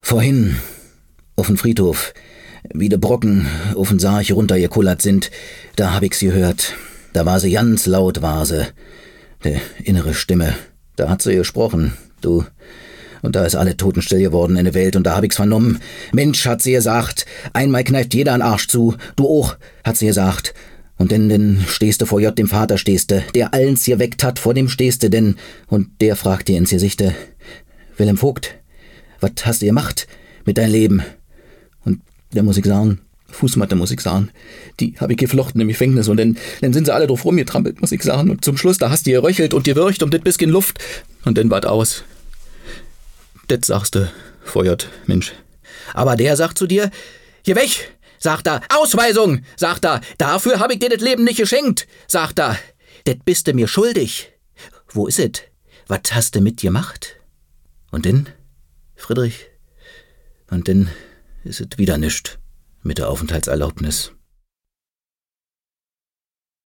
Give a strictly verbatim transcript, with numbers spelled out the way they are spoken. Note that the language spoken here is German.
Vorhin, auf'n Friedhof, wie de Brocken auf'n Sarg runtergekullert sind, da hab ich's gehört. Da war sie ganz laut, war sie. De innere Stimme, da hat sie gesprochen, du. Und da ist alle totenstill geworden in der Welt und da hab ich's vernommen. Mensch, hat sie gesagt, einmal kneift jeder einen Arsch zu, du auch, hat sie gesagt. Und denn, denn stehste vor Gott dem Vater stehste, der allens hier weckt hat, vor dem stehste denn. Und der fragt dir ins Gesichte, Wilhelm Vogt, wat hast du gemacht mit dein Leben? Und der muss ich sagen, Fußmatte muss ich sagen, die hab ich geflochten im Gefängnis und dann, dann sind sie alle drauf rumgetrampelt, muss ich sagen. Und zum Schluss, da hast du geröchelt und gewürcht um das bisschen Luft und dann wart aus. Das sagst du, feuert, Mensch. Aber der sagt zu dir, geh weg, sagt er, Ausweisung, sagt er, dafür hab ich dir das Leben nicht geschenkt, sagt er, das bist du mir schuldig. Wo is it? Was hast du mit gemacht? Und denn, Friedrich, und denn is it wieder nischt mit der Aufenthaltserlaubnis.